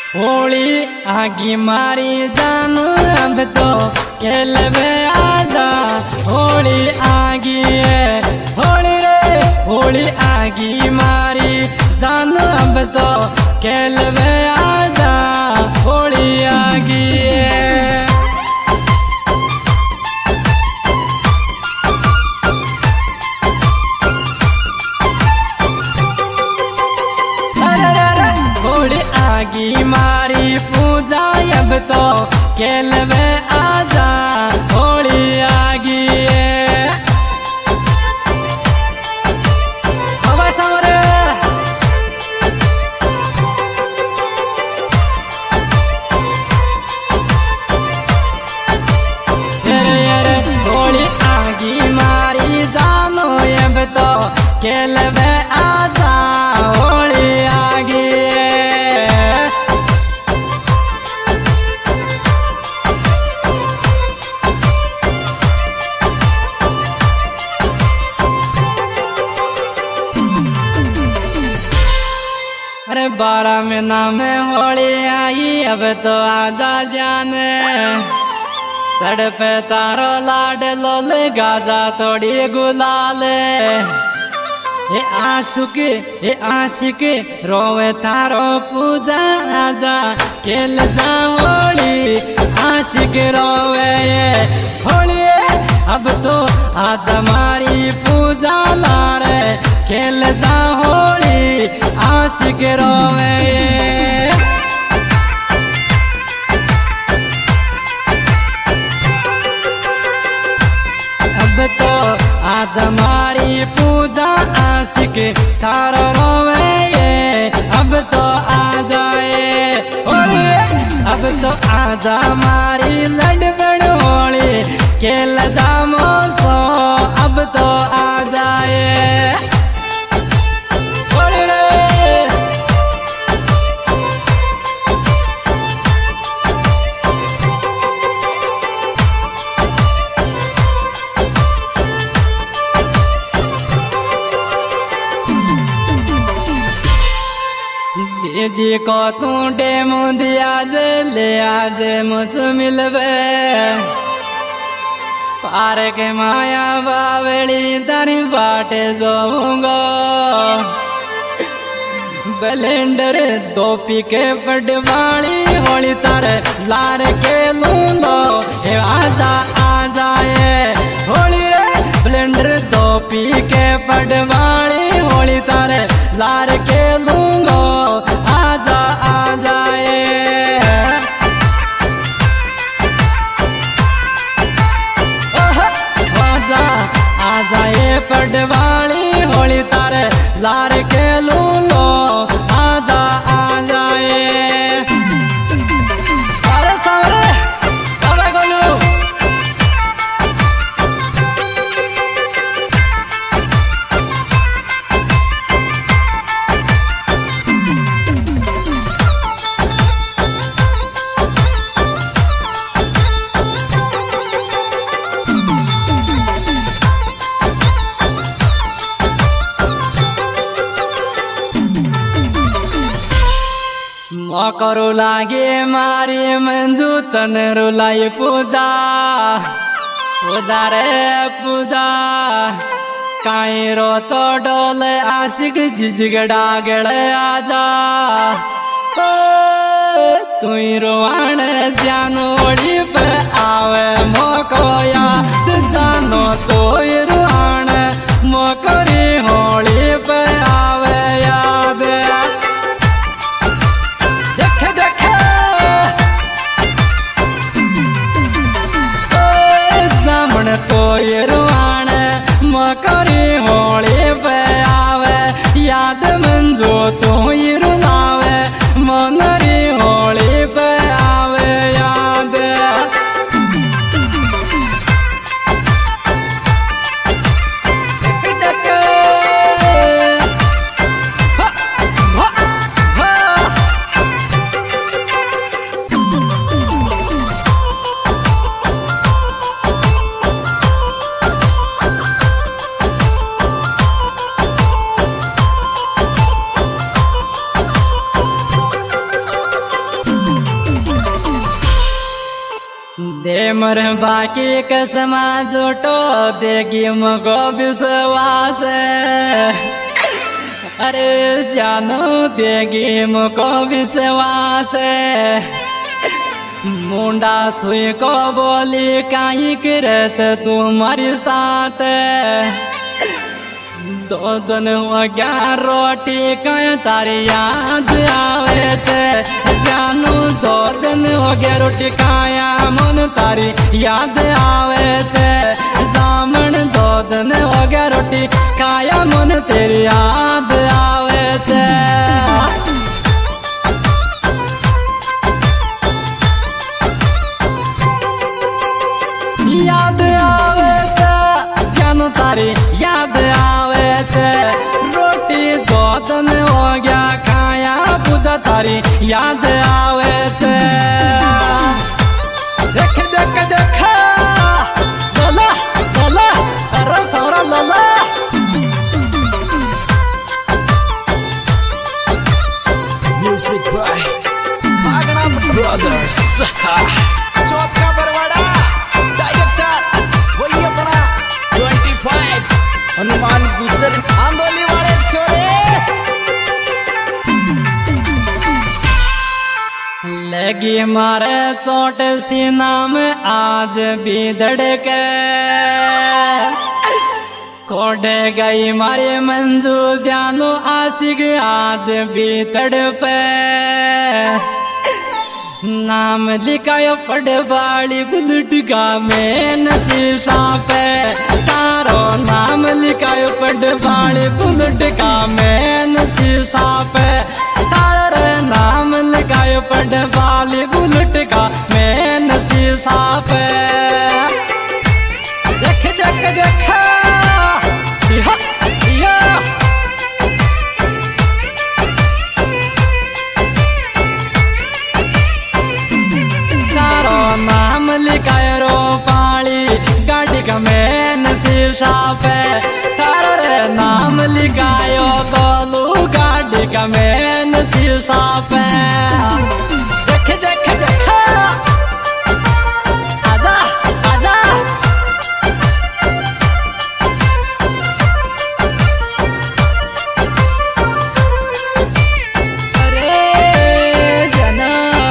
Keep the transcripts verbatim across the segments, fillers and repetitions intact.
होली आगी मारी जानू अब तो खेल में आजा। होली आगी है होली रे होली आगी मारी जानू अब तो खेल में आजा। होली आगी है होली आगी मारी पूजा अब तो खेल में आजा। होली आगी होली आगी मारी जानो अब तो खेल में आजा। होली आगी अरे बारह महीना में होली आई अब तो आजा जाने। तड़पे तारो लाड लोल गाजा तोड़ी गुलाले। हे आशिक हे आशिक रोवे तारो पूजा आजा खेल जा होली। आशिक रोवे होली अब तो आजा मारी पूजा लारे खेल जा होली। आशिक रोवे अब तो आज हमारी पूजा आशिक तारो रोवे ये। अब तो आ जाए होली अब तो आज हमारी लड़बड़ होली खेल जामो सो। अब तो आ जाए जी जी को तू डेमो दिया जे ले आज मुझ मिलवे। पार के माया बावड़ी तारी बाटे जाऊंगा। ब्लेंडर दो पी के पटवाड़ी होली तारे लार के लूंगो। हे आजा आ जाए होली रे ब्लेंडर दो पी के पटवाड़ी होली तारे लार के लूंगो। आजा आ जाए आजा आ जाए पटवाड़ी होली तारे लार के लूंगो। आजा आ जाए अरे सारे अरे गोलू करो लागे मारी मंजू तन रुलाई पूजा। पूजा रे पूजा काई रो तो डोले आशिक झिझगड़ा गड़े आजा। तुई रोवाण जानोड़ी पे आवे मोको याद जानो। तो रुआण मोकरी होली पे आवे याद। तो रुआण मकरी होली पे आवे याद मंजो। तो रुलावे मनरी होली पे आवे याद। दे मर बाकी कसमा जोटो देगी मगो विश्वास अरे जानो देगी मको विश्वास मुंडा सुई को बोली काई करच तुम्हारी साथ दो दिन हो गया रोटी कहीं तारी याद आवे छे जानू दो दिन हो गया रोटी खाया मन तारी याद आवे छे जामन दो दिन हो गया रोटी खाया मन तेरी याद आवे छे याद आवे छे जानू तारी याद आवे छे रोटी दो दिन हो गया खाया बुधा तारी याद आवे छे देख देख देख लला लला अरे सौरा लला म्यूजिक बाय मागना ब्रदर्स चौथ का बरवाड़ा डायरेक्टर वही अपना पच्चीस हनुमान गुजर आंदोली वाले छोरे लगी मारे चोट सीना में आज भी धड़के कोडे गई मारे मंजू जानो आशिक आज भी तड़पे नाम लिखायो पड़वाड़ी बुलट का में शीशा पे तारो नाम लिखायो पड़वाड़ी बुलट का में शीशा पे तारो नाम लिखायो पड़वाड़ी बुलट का में शीशा पे देख देख देख नाम लिखाए रो पाली गाड़ी का मेन शीशा पे तारे नाम लिखायो गोलू गाड़ी का मेन शीशा पे देख देख देख आजा आजा अरे जना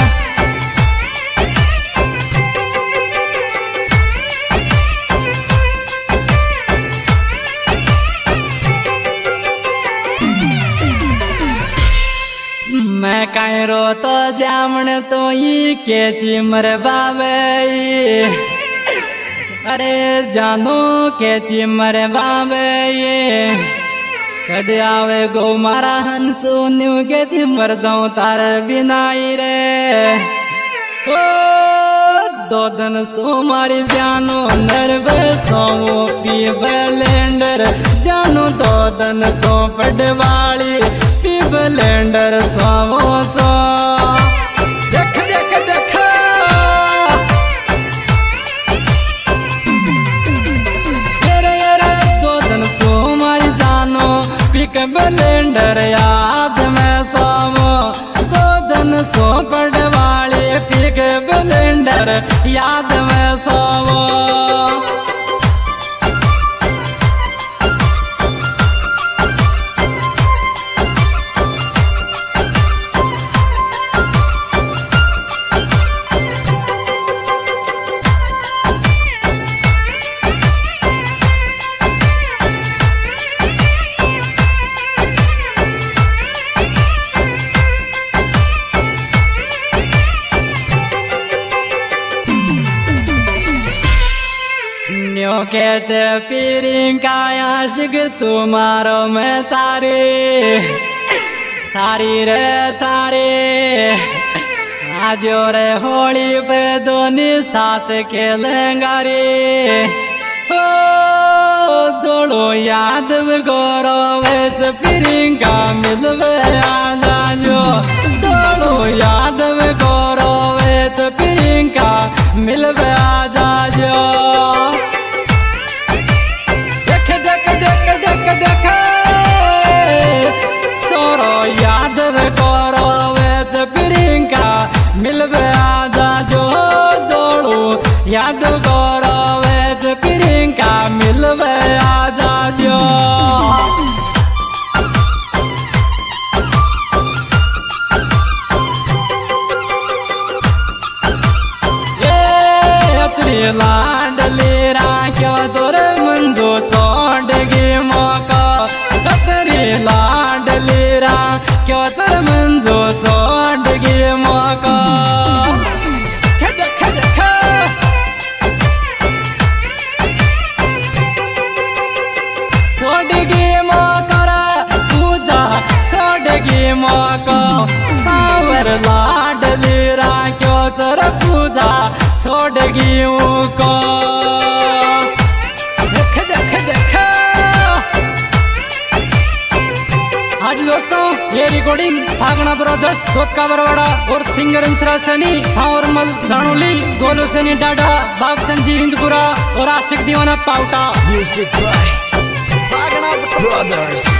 मैं कहीं रो तो जामन तो ही के चिमर बाबे अरे जानो के चिमर बाबे कद आवे गो मारा हंसो न्यू के चिमर जाऊं तार बिनाई रे ओ दो दिन सो मारी जानो नर्व सो पी ब्लेंडर जानो दो दिन सो पडवाली पी ब्लेंडर सो सो देख देख देख तेरे रे दो दिन सो मारी जानो पिक ब्लेंडर याद में सो दो दिन सो पडवाली पिक ब्लेंडर याद में सो के से पीरिंका आशिक तुम्हारो में तारी तारी रे तारी आजो रे होली पे दोनी साथ खेलेंगा रे ओ दोड़ो याद गौरव पीरिंका मिलवे आजा जो दोड़ो याद गौरव पीरिंका मिलवे आजा जो याद करो प्रियंका मिलवे आजा जो जोड़ो याद गौरव प्रियंका मिलवे आजा जो लाडली राख्यो तोर मंजो चोडगी मका कतरी लाडली राख्यो तोर मंजो चोडगी मका खज खज ख छोडगी मकर पूजा छोडगी मका सावर लाडली राख्यो तोर पूजा छोड़गी को देख देख देख। आज दोस्तों ये रिकॉर्डिंग फागना ब्रदर्स सोतका बरवाड़ा और सिंगर इंसरा सनी सावरमल दानोली गोलू सनी डाडा बागचंद जी हिंदपुरा और आशिक दीवाना पाउटा म्यूजिक बाय फागना ब्रदर्स।